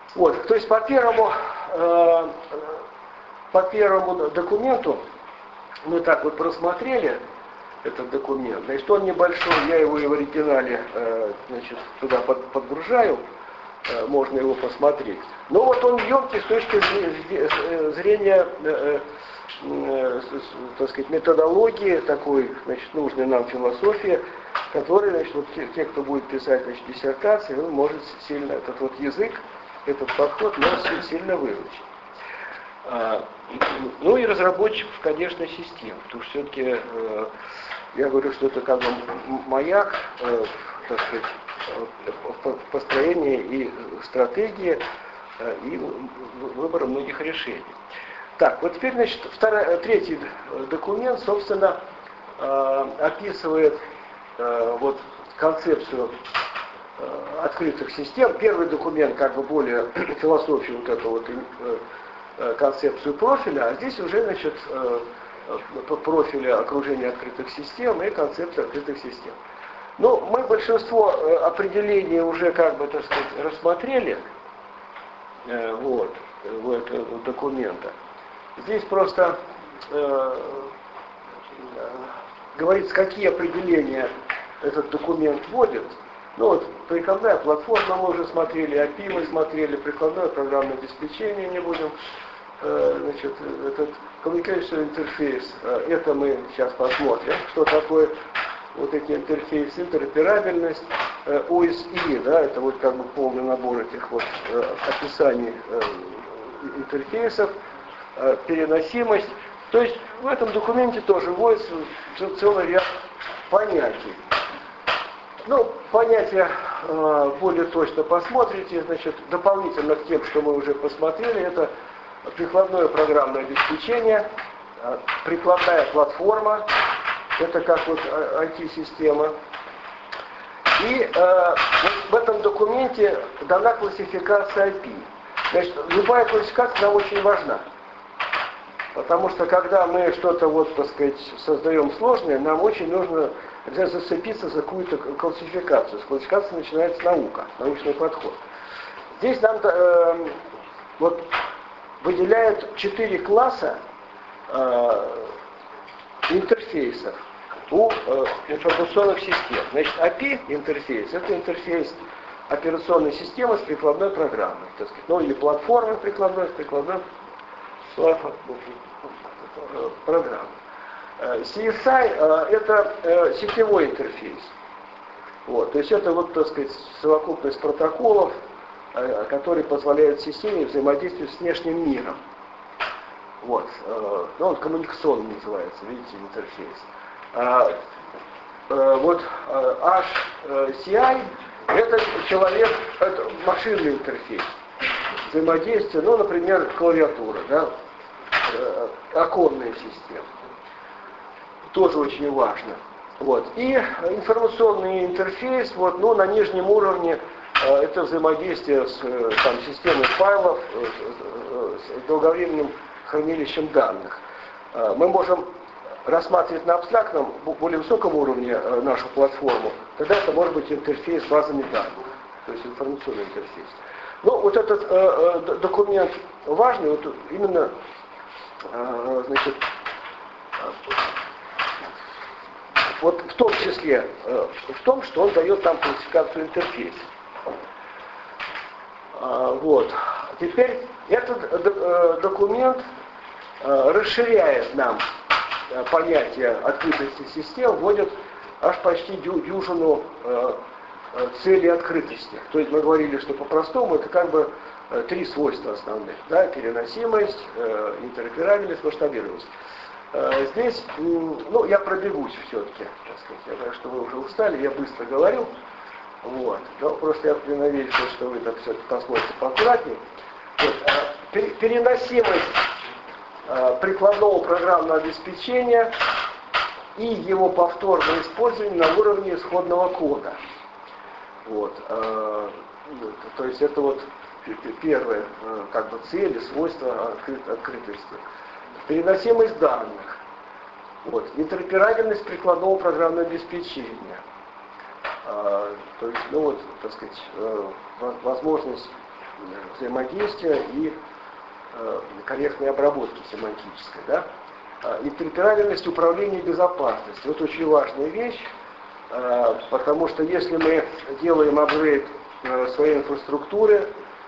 Вот, то есть по первому, э, по первому документу мы так вот просмотрели этот документ. Значит, он небольшой, я его и в оригинале э, значит, туда под, подгружаю, э, можно его посмотреть. Но вот он емкий с точки зрения э, э, так сказать, методологии такой, значит, нужной нам философии, который, значит, вот те, те, кто будет писать, значит, диссертации, он может сильно, этот вот язык, этот подход может сильно выручить. А, ну и разработчиков, конечно, систем, потому что все-таки э, я говорю, что это как бы маяк, э, так сказать, в построении и стратегии, э, и выбора многих решений. Так, вот теперь, значит, второй, третий документ, собственно, э, описывает э, вот концепцию э, открытых систем. Первый документ как бы более философию вот эту вот э, концепцию профиля, а здесь уже, значит, э, профиля окружения открытых систем и концепция открытых систем. Ну, мы большинство э, определений уже, как бы, так сказать, рассмотрели э, вот, в этого документа. Здесь просто э, э, говорится, какие определения этот документ вводит. Ну вот, прикладная платформа мы уже смотрели, эй пи ай мы смотрели, прикладное программное обеспечение не будем. Э, значит, этот communication интерфейс, э, это мы сейчас посмотрим, что такое вот эти интерфейсы, интероперабельность, э, о эс и, да, это вот как бы полный набор этих вот э, описаний э, интерфейсов, э, переносимость. То есть в этом документе тоже вводится целый ряд понятий. Ну, понятия э, более точно посмотрите, значит, дополнительно к тем, что мы уже посмотрели, это прикладное программное обеспечение, э, прикладная платформа, это как вот ай ти-система. И э, вот в этом документе дана классификация ай пи. Значит, любая классификация нам очень важна. Потому что когда мы что-то, вот, так сказать, создаем сложное, нам очень нужно зацепиться за какую-то классификацию. С классификации начинается наука, научный подход. Здесь нам э, вот, выделяют четыре класса э, интерфейсов у э, информационных систем. Значит, эй пи ай интерфейс, это интерфейс операционной системы с прикладной программой, так сказать, ну или платформы прикладной, с прикладной программы. си эс ай э, это э, сетевой интерфейс. Вот, то есть это вот, так сказать, совокупность протоколов, э, которые позволяют системе взаимодействовать с внешним миром. Вот, э, ну, он коммуникационный называется, видите, интерфейс. А, э, вот э, эйч си ай это человек, это машинный интерфейс. Взаимодействие, ну, например, клавиатура, да, э, оконная система. Тоже очень важно. Вот. И информационный интерфейс, вот, ну, на нижнем уровне э, это взаимодействие с э, там, системой файлов, э, э, с долговременным хранилищем данных. Э, мы можем рассматривать на абстрактном, более высоком уровне э, нашу платформу, тогда это может быть интерфейс с базами данных, то есть информационный интерфейс. Ну, вот этот э, э, документ важный, вот именно, э, значит, э, вот в том числе э, в том, что он дает нам классификацию интерфейса. Э, вот. Теперь этот э, документ э, расширяет нам э, понятие открытости систем, вводит аж почти дю, дюжину э, цели открытости. То есть мы говорили, что по-простому это как бы э, три свойства основных. Да? Переносимость, э, интероперабельность, масштабируемость. Э, здесь, э, ну, я пробегусь все-таки, так сказать. Я знаю, что вы уже устали, я быстро говорю. Вот. Но просто я надеюсь, что вы так все-таки посмотрите поаккуратнее. Вот. Э, переносимость э, прикладного программного обеспечения и его повторное использование на уровне исходного кода. Вот, э, то есть это вот первое, э, как бы цели, свойства открыт, открытости. Переносимость данных. Вот, интероперабельность прикладного программного обеспечения. Э, то есть, ну вот, так сказать, э, возможность взаимодействия и корректной обработки семантической. Да? Интероперабельность управления и безопасности. Вот очень важная вещь, потому что если мы делаем апгрейд своей инфраструктуры,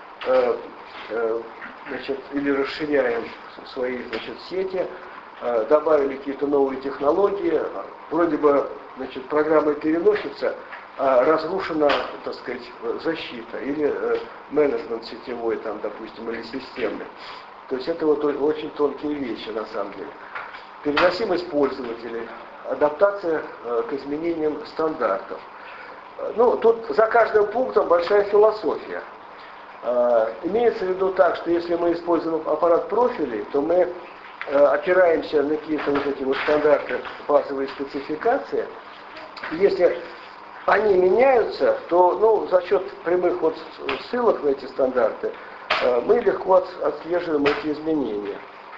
значит, или расширяем свои, значит, сети, добавили какие-то новые технологии, вроде бы, значит, программа переносится, а разрушена, так сказать, защита или менеджмент сетевой, там, допустим, или системный. То есть это вот очень тонкие вещи на самом деле. Переносимость пользователей, адаптация к изменениям стандартов. Ну, тут за каждым пунктом большая философия. Имеется в виду так, что если мы используем аппарат профилей, то мы опираемся на какие-то вот эти вот стандарты, базовые спецификации. Если они меняются, то, ну, за счет прямых вот ссылок на эти стандарты мы легко отслеживаем эти изменения.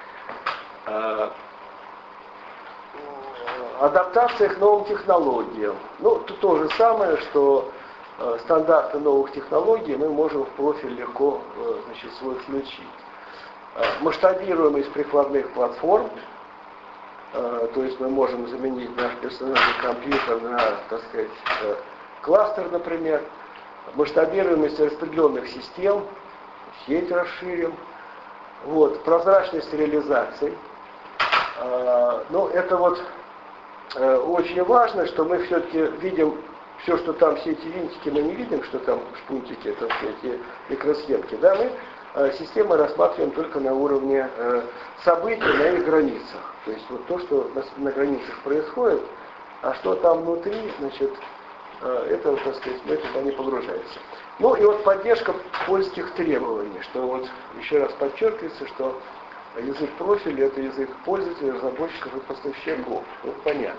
Адаптация к новым технологиям. Ну, тут то же самое, что э, стандарты новых технологий мы можем в профиль легко, э, значит, свой включить. Э, масштабируемость прикладных платформ, э, то есть мы можем заменить наш персональный компьютер на, так сказать, э, кластер, например. Масштабируемость распределенных систем, сеть расширим. Вот, прозрачность реализации. Э, ну, это вот очень важно, что мы все-таки видим все, что там, все эти винтики, мы не видим, что там шпунтики, это все эти микросхемки. Да, мы э, системы рассматриваем только на уровне э, событий, на их границах. То есть вот то, что на, на границах происходит, а что там внутри, значит, э, это, так сказать, мы туда не погружаемся. Ну и вот поддержка польских требований, что вот еще раз подчеркивается, что язык профиля — это язык пользователей, разработчиков и поставщиков. Вот понятно.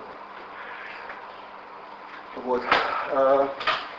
Вот. А,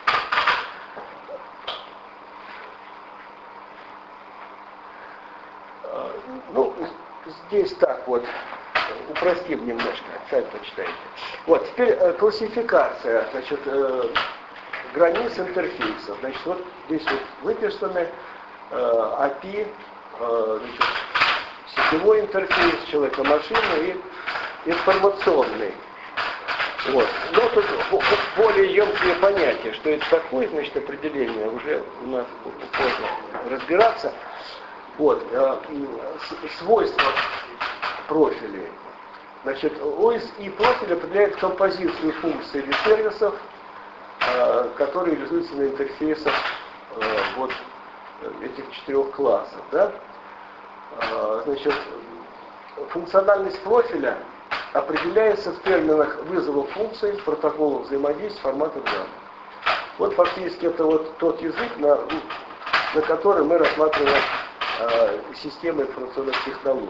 а, ну, здесь так вот, упростим немножко, сами почитайте. Вот, теперь э, классификация, значит, э, границ интерфейсов. Значит, вот здесь вот выписаны э, эй пи ай, э, значит, сетевой интерфейс, человека-машины и информационный. Вот. Но тут более емкие понятия, что это такое, значит, определение, уже у нас поздно разбираться. Вот. Свойства профилей. Значит, о эс и профиль определяет композицию функций или сервисов, которые реализуются на интерфейсах вот этих четырех классов. Да? Значит, функциональность профиля определяется в терминах вызова функций, протоколов взаимодействия, форматов данных. Вот фактически это вот тот язык, на, на который мы рассматриваем э, системы информационных технологий.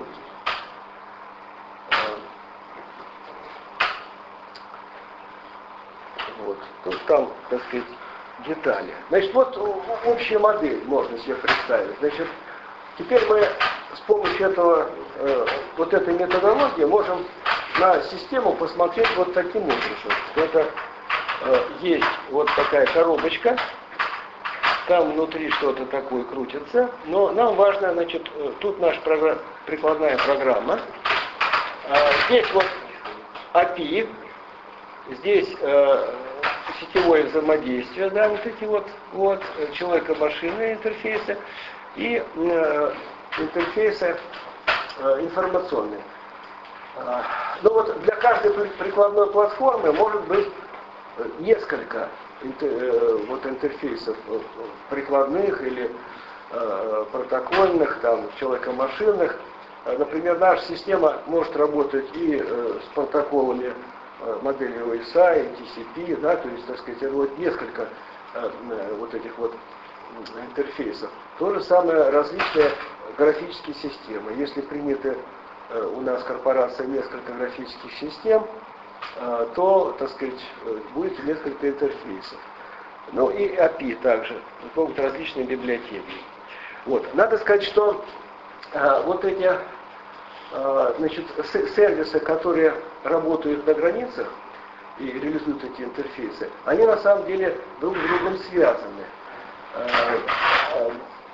Вот. Тут там, так сказать, детали. Значит, вот общая модель можно себе представить. Значит, теперь мы с помощью этого, э, вот этой методологии можем на систему посмотреть вот таким образом. Это э, есть вот такая коробочка, там внутри что-то такое крутится, но нам важно, значит, тут наша программа, прикладная программа, э, здесь вот эй пи ай, здесь э, сетевое взаимодействие, да, вот эти вот, вот человека-машинные интерфейсы и э, интерфейсы э, информационные. Э, ну вот для каждой прикладной платформы может быть несколько интер, э, вот интерфейсов э, прикладных или э, протокольных, там, человека-машинных. Э, например, наша система может работать и э, с протоколами э, модели о эс ай, ти си пи, да, то есть, так сказать, вот несколько э, вот этих вот интерфейсов. То же самое различные графические системы. Если приняты э, у нас корпорация несколько графических систем, э, то, так сказать, будет несколько интерфейсов. Ну и эй пи ай также, могут различные библиотеки. Вот. Надо сказать, что э, вот эти э, значит, сервисы, которые работают на границах и реализуют эти интерфейсы, они на самом деле друг с другом связаны.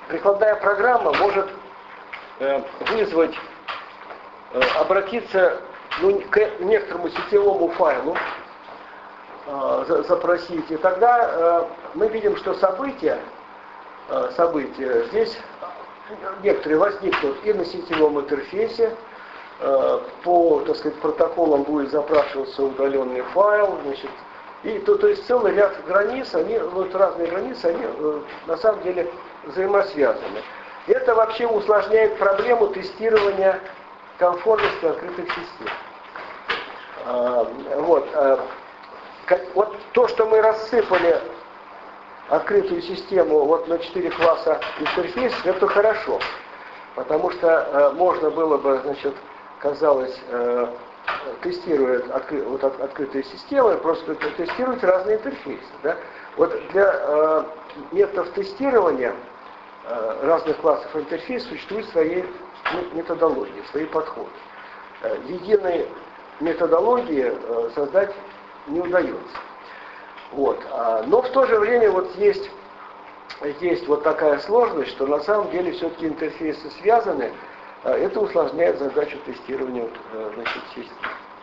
прикладная программа может э, вызвать, э, обратиться ну, к некоторому сетевому файлу, э, за, запросить, и тогда э, мы видим, что события, э, события здесь некоторые возникнут и на сетевом интерфейсе, э, по, так сказать, протоколам будет запрашиваться удаленный файл, значит, и то, то есть целый ряд границ, они, вот разные границы, они э, на самом деле взаимосвязаны. Это вообще усложняет проблему тестирования конформности открытых систем. А, вот, а, как, вот то, что мы рассыпали открытую систему вот на четыре класса интерфейсов, это хорошо, потому что э, можно было бы, значит, казалось, э, тестируя откры, вот, от, открытые системы, просто тестировать разные интерфейсы. Да? Вот для э, методов тестирования э, разных классов интерфейсов существуют свои методологии, свои подходы. Э, единой методологии э, создать не удается. Вот. А, но в то же время вот есть, есть вот такая сложность, что на самом деле все-таки интерфейсы связаны. Это усложняет задачу тестирования вот, значит, систем.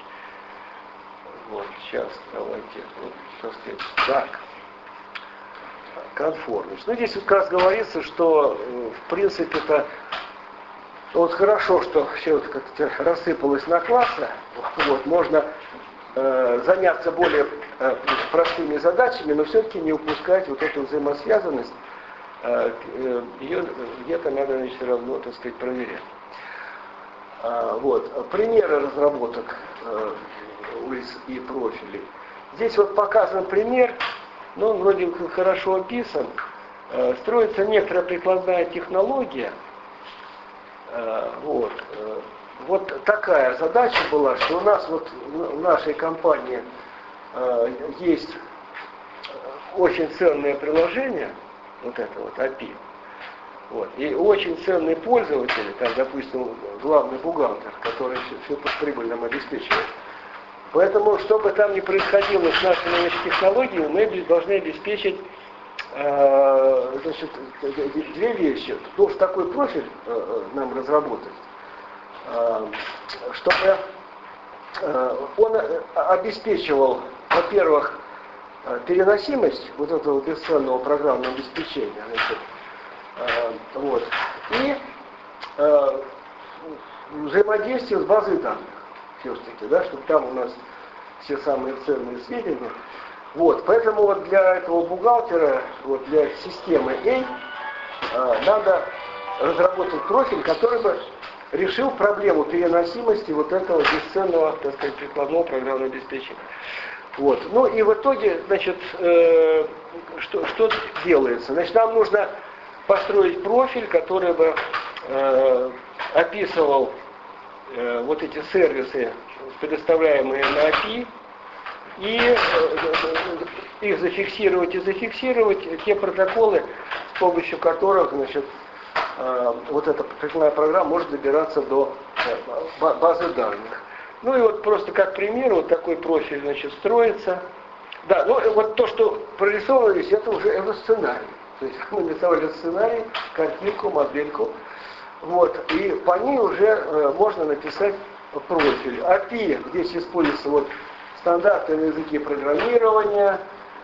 Вот, сейчас, давайте, вот, что сказать. Так, конформность. Ну, здесь вот как раз говорится, что, в принципе, это вот хорошо, что все вот как-то рассыпалось на классы, вот, можно э, заняться более э, простыми задачами, но все-таки не упускать вот эту взаимосвязанность, э, э, ее где-то надо, значит, все равно, так сказать, проверять. Вот, примеры разработок э, и профилей. Здесь вот показан пример, но он вроде хорошо описан. Э, строится некоторая прикладная технология. Э, вот, э, вот такая задача была, что у нас вот в нашей компании э, есть очень ценное приложение, вот это вот эй пи ай. Вот. И очень ценные пользователи, там, допустим, главный бухгалтер, который все, все прибыль нам обеспечивает. Поэтому, чтобы там не происходило с нашими значит, технологиями, мы должны обеспечить э, значит, две вещи. Должен такой профиль э, нам разработать, э, чтобы э, он обеспечивал, во-первых, переносимость вот этого бесценного программного обеспечения, значит, вот. И э, взаимодействие с базой данных, все-таки, да, чтобы там у нас все самые ценные сведения. Вот. Поэтому вот для этого бухгалтера, вот для системы A, э, надо разработать профиль, который бы решил проблему переносимости вот этого бесценного, так сказать, прикладного программного обеспечения. Вот. Ну и в итоге, значит, э, что, что делается? Значит, нам нужно построить профиль, который бы э, описывал э, вот эти сервисы, предоставляемые на эй пи ай, и э, их зафиксировать и зафиксировать те протоколы, с помощью которых, значит, э, вот эта прикладная программа может добираться до э, базы данных. Ну и вот просто как пример, вот такой профиль, значит, строится. Да, ну вот то, что прорисовано здесь, это уже это сценарий. То есть мы нарисовали сценарий, картинку, модельку, вот, и по ней уже э, можно написать профиль. эй пи ай, здесь используются вот стандарты на языке программирования,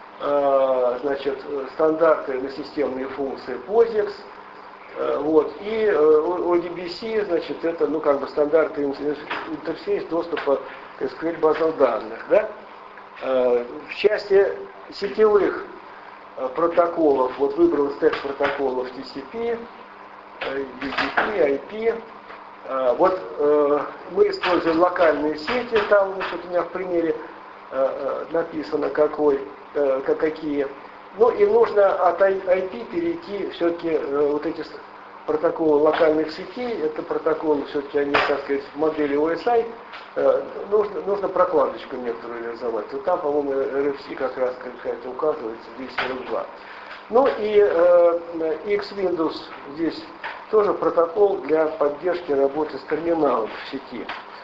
э, значит, стандарты на системные функции позикс, э, вот, и э, о ди би си, значит, это, ну, как бы стандарты интерфейс доступа к эс ку эль базам данных, да? Э, в части сетевых протоколов, вот выбрал стек протоколов ти си пи, ю ди пи, ай пи. Вот э, мы используем локальные сети, там вот у меня в примере э, написано какой, э, какие. Ну и нужно от ай пи перейти все-таки э, вот эти протоколы локальных сетей, это протоколы все-таки они, так сказать, в модели о эс ай, э, нужно, нужно прокладочку некоторую реализовать. Вот там, по-моему, эр эф си как раз какая-то указывается, двести сорок два. Ну и э, X Windows здесь тоже протокол для поддержки работы с терминалом в сети.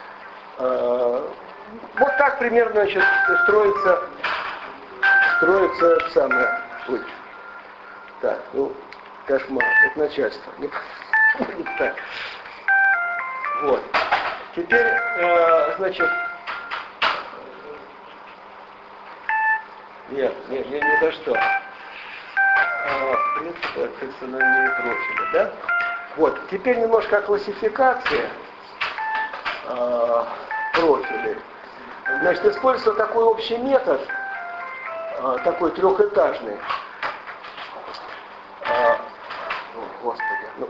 Э, вот так примерно, значит, строится, строится самое. Ой. Так, ну, Кошмар. Это начальство. Не будет так. Вот. Теперь, э, значит, нет, не, не, не за что. А, в принципе, таксономия профиля, да? Вот. Теперь немножко о классификации э, профилей. Значит, используется такой общий метод, э, такой трехэтажный. Э, о, Господи. Ну,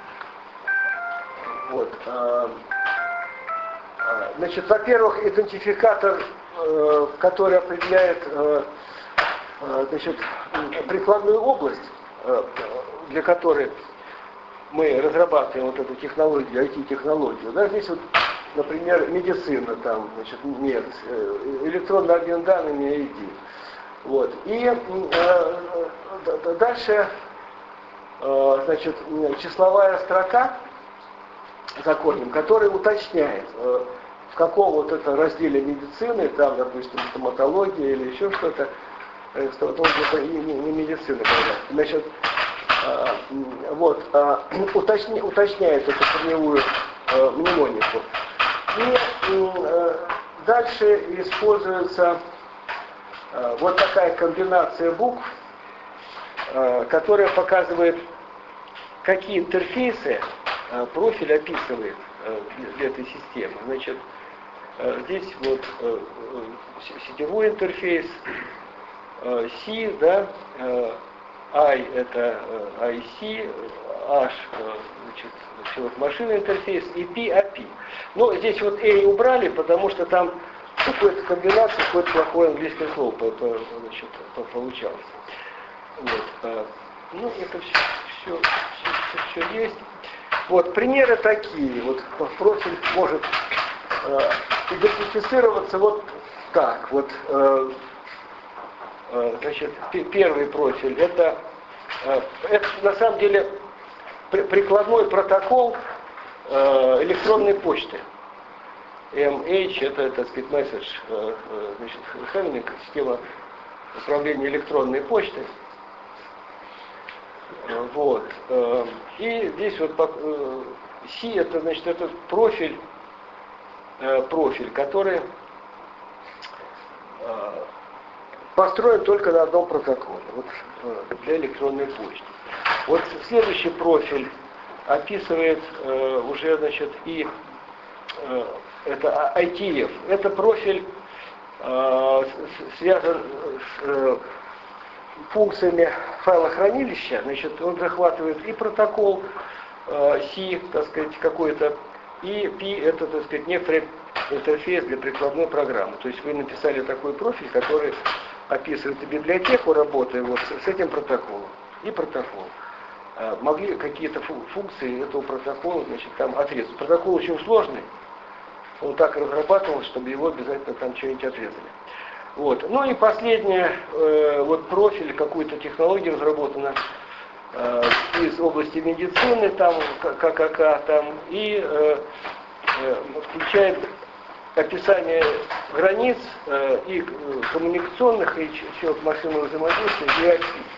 вот. Э, э, значит, во-первых, идентификатор, э, который определяет э, э, значит, прикладную область, э, для которой мы разрабатываем вот эту технологию, ай ти-технологию. Да, здесь вот, например, медицина, там, значит, нет, электронный обмен данными, ай ди. Вот. И э, дальше, э, значит, числовая строка законом, которая уточняет, э, в каком вот это разделе медицины, там, допустим, стоматология или еще что-то, э, стоматология это не, не, не медицина, конечно. Значит, вот, уточня, уточняет эту корневую э, мнемонику. И э, дальше используется э, вот такая комбинация букв, э, которая показывает, какие интерфейсы э, профиль описывает э, для, для этой системы. Значит, э, здесь вот э, сетевой интерфейс, э, C, да, э, I это ай си, H значит, вот машинный интерфейс и P эй пи ай. Но здесь вот A убрали, потому что там какой-то комбинация, какое-то плохое английское слово значит, получалось. Вот. Ну, это все, все, все, все, все есть. Вот, примеры такие. Вот профиль может э, идентифицироваться вот так. Вот, э, Значит, первый профиль, это, это на самом деле прикладной протокол электронной почты. эм эйч это, так сказать, месседж, значит, handling, система управления электронной почтой. Вот. И здесь вот C это, значит, это профиль, профиль, который построен только на одном протоколе, вот, для электронной почты. Вот следующий профиль описывает э, уже, значит, и э, это ай ти эф. Это профиль э, связан с э, функциями файлохранилища. Значит, он захватывает и протокол э, C, так сказать, какой-то, и P это, так сказать, некоторый интерфейс для прикладной программы. То есть вы написали такой профиль, который описывает и библиотеку работы вот с, с этим протоколом и протокол. А, могли какие-то функции этого протокола, значит, там отрезать. Протокол очень сложный, он так разрабатывал, чтобы его обязательно там что-нибудь отрезали. Вот. Ну и последнее, э, вот профиль, какую-то технологию разработана э, из области медицины, там, ка ка ка, там, и э, э, включает описание границ э, и э, коммуникационных, и чего машинного взаимодействия, и ай пи.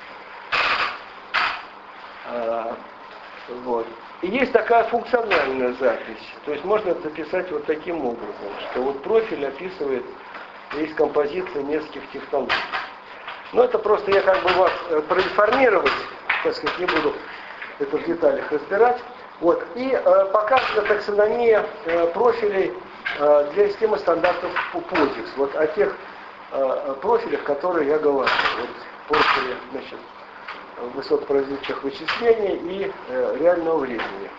А, вот. И есть такая функциональная запись. То есть можно записать вот таким образом, что вот профиль описывает, есть композиция нескольких технологий. Но это просто я как бы вас э, проинформировать, так сказать, не буду это в деталях разбирать. Вот. И э, показана таксономия э, профилей э, для системы стандартов позикс. Вот о тех э, профилях, которые я говорил. Вот профили, значит, высокопроизводительных вычислений и э, реального времени.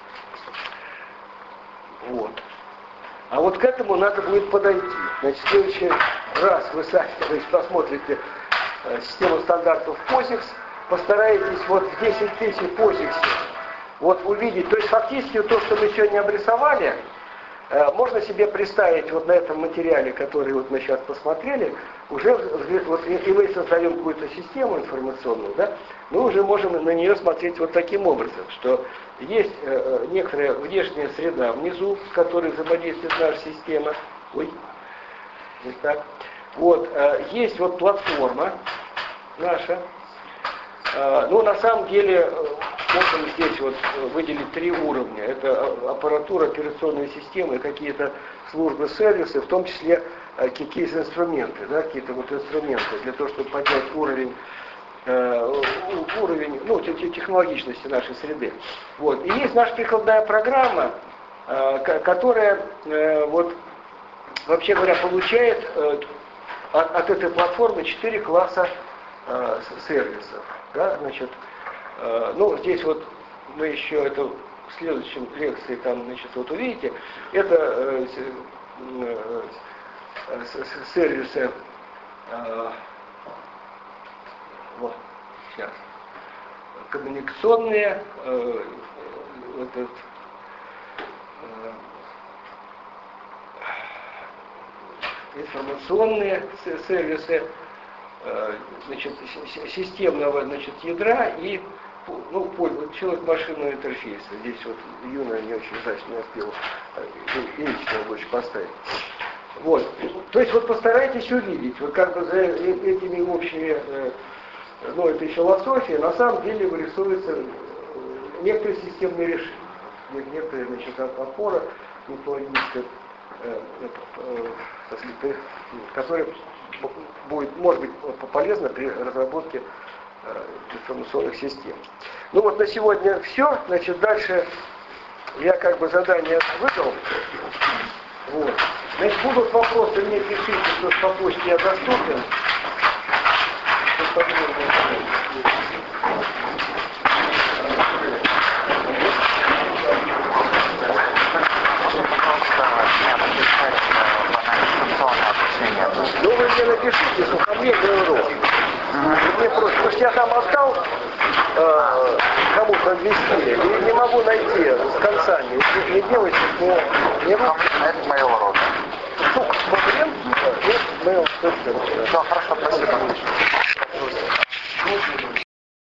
Вот. А вот к этому надо будет подойти. Значит, в следующий раз вы сами, значит, посмотрите э, систему стандартов позикс, постараетесь вот в десять тысяч позикс вот увидеть. То есть фактически то, что мы сегодня обрисовали, э, можно себе представить вот на этом материале, который вот мы сейчас посмотрели, уже вот, и мы создаем какую-то систему информационную, да, мы уже можем на нее смотреть вот таким образом, что есть э, некоторая внешняя среда внизу, с которой взаимодействует наша система. Ой, вот так. Вот, э, есть вот платформа наша. Э, ну, на самом деле, можем здесь вот выделить три уровня. Это аппаратура, операционные системы, какие-то службы, сервисы, в том числе какие-то инструменты, да, какие-то вот инструменты для того, чтобы поднять уровень, э, уровень, ну, технологичности нашей среды. Вот. И есть наша прикладная программа, э, которая э, вот, вообще говоря, получает э, от, от этой платформы четыре класса э, сервисов. Да, значит, э, ну, здесь вот мы еще это в следующем лекции там, значит, вот увидите, это э, э, сервисы, э, вот, сейчас, коммуникационные, э, этот, э, информационные сервисы, э, значит, системного, значит, ядра и, ну, человек-машинного интерфейса. Здесь вот Юна не очень удачно успел единичного больше поставить. Вот. То есть вот постарайтесь увидеть, вот как бы за этими общими, ну, этой философией, на самом деле вырисовываются некоторые системные решения, некоторые, значит, опора мифологическая, э, э, которая будет, может быть, полезна при разработке э, информационных систем. Ну вот на сегодня все, значит, дальше я как бы задание выдал. Вот. Значит, будут вопросы, мне пишите, что по почте я доступен. Ну вы мне напишите, что ко мне урок. Uh-huh. Мне просто, потому что я там отдал э, кому-то английский, и не могу найти с концами. Не, не делайте, но не могу. Это моего рода. Сук, проблем? Нет, мы... Да, хорошо, спасибо.